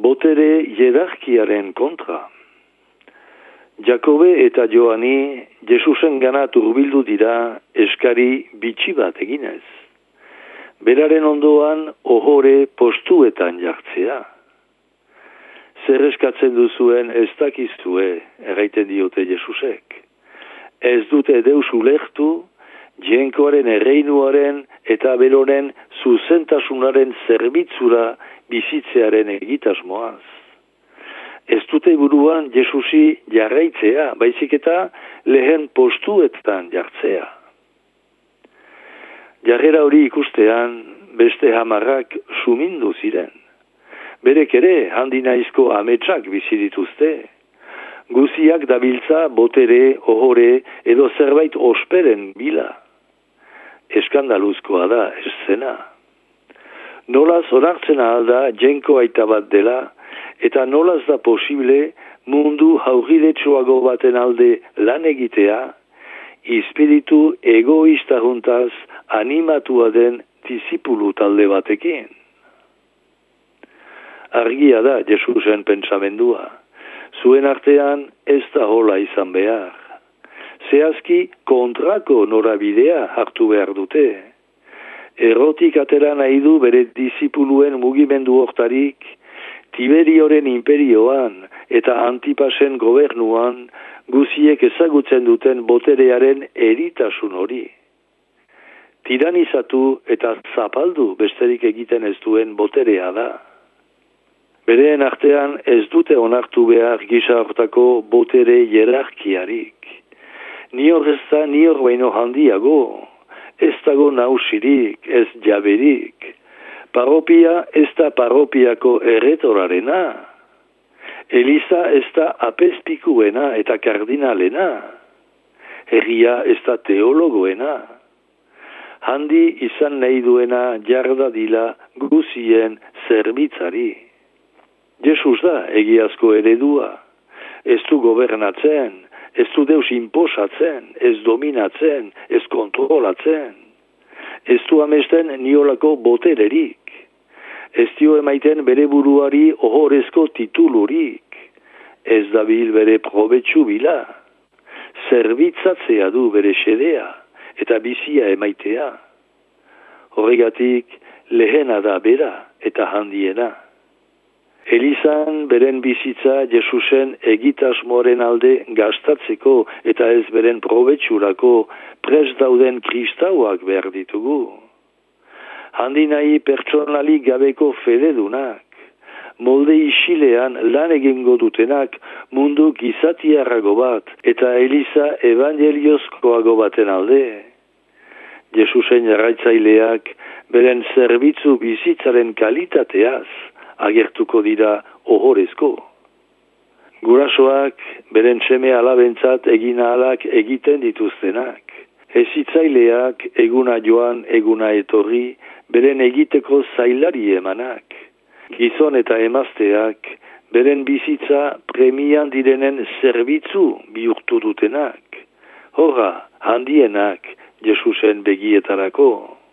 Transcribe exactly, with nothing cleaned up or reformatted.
botere hierarkiaren kontra. Jakobe eta Joani Jesusen gana turbildu dira eskari bitxi bat eginez. Beraren ondoan ohore postuetan jartzea. Zer eskatzen duzuen ez dakizue, erraiten diote Jesusek. Ez dute deus ulertu, jenkoaren erreinuaren eta beronen zuzentasunaren zerbitzura bizitzearen egitasmoaz. Ez dute buruan Jesusi jarraitzea, baizik eta lehen postuetan jartzea. Jarrera hori ikustean beste hamarrak sumindu ziren. Berek ere handi naizko ametsak bizi dituzte. Guziak dabiltza botere, ohore edo zerbait osperen bila. Eskandaluzkoa da eszena. Nolaz onartzen alda jenko aita bat dela, eta nolaz da posible mundu hauridetsuago baten alde lan egitea, espiritu egoista juntaz animatua den disipulu talde batekin. Argia da Jesusen pentsamendua. Zuen artean ez da hola izan behar. Zehazki kontrako norabidea hartu behar dute. Errotik atera nahi du bere disipuluen mugimendu hortarik, Tiberioren imperioan eta Antipasen gobernuan guziek ezagutzen duten boterearen eritasun hori. Tiranizatu eta zapaldu besterik egiten ez duen boterea da. Bereen artean ez dute onartu behar gisa hortako botere hierarkiarik. Nior ez da nior baino handiago, ez dago nausirik, ez jaberik. Parropia ez da parropiako erretorarena. Eliza ez da apezpikuena eta kardinalena. Herria ez da teologoena. Handi izan nahi duena jarda dila guzien zerbitzari. Jesus da egiazko eredua. Ez du gobernatzen, ez du deus imposatzen, ez dominatzen, ez kontrolatzen. Ez du amesten niolako botererik. Ez dio emaiten bere buruari ohorezko titulurik. Ez dabil bere probetxu bila. Zerbitzatzea du bere xedea eta bizia emaitea. Horregatik lehena da bera eta handiena. Elizan beren bizitza Jesusen egitasmoaren alde gastatzeko eta ez beren probetxurako prest dauden kristauak behar ditugu. Handi nahi pertsonalik gabeko fededunak, molde isilean lan egingo dutenak mundu gizatiarrago bat eta Eliza evangeliozkoago baten alde. Jesusen jarraitzaileak beren zerbitzu bizitzaren kalitateaz agertuko dira ohorezko. Gurasoak beren seme alabentzat egin ahalak egiten dituztenak. Hezitzaileak eguna joan eguna etorri beren egiteko zailari emanak. Gizon eta emazteak beren bizitza premian direnen zerbitzu bihurtu dutenak. Horra, handienak Jesusen begietarako.